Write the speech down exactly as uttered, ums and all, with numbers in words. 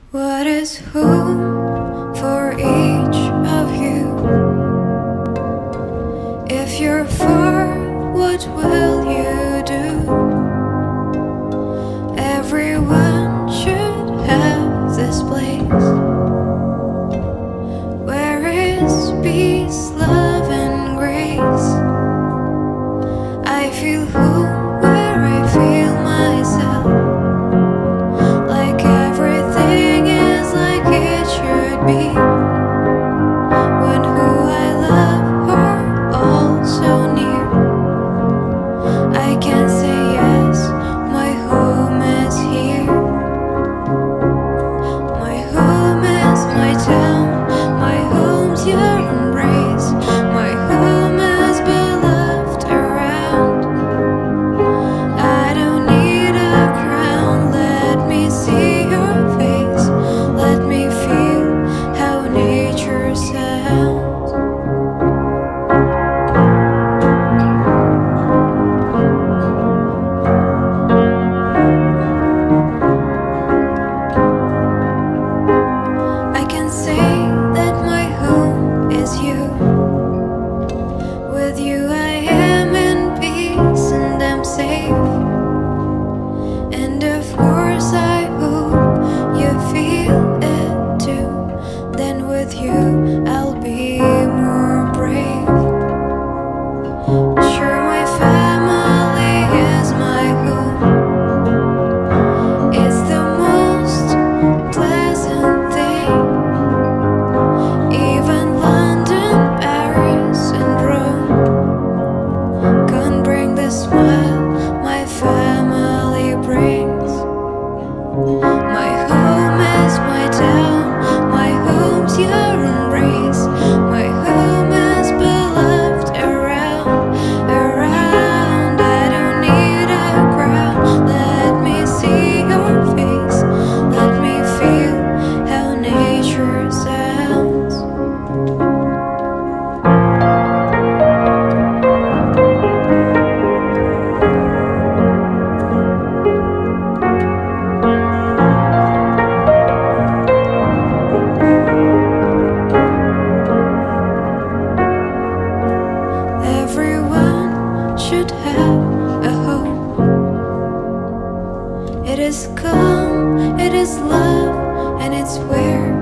What is home for each of you? If you're far, what will you do? Everyone should have this place where is peace, love, and grace. I feel home where I feel myself, like everything is like it should be, when who I love are all so near. I can say yes, my home is here. My home is my town, my home's your embrace. My home is beloved around. I don't need a crown, let me see your face. Let me feel how nature sounds. I can say that my home is you. With you I am in peace and I'm safe. And of course I hope you feel it too. Then with you I'll be more brave. Sure, my family is my home. It's the most pleasant thing. Even London, Paris, and Rome can't bring the smile my family brings. My home is my town, my home's your embrace. My home is beloved around, around. I don't need a crown, let me see your face. Let me feel how nature sounds. Everyone should have a home. It is calm, it is love, and it's where